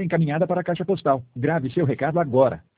encaminhada para a caixa postal. Grave seu recado agora.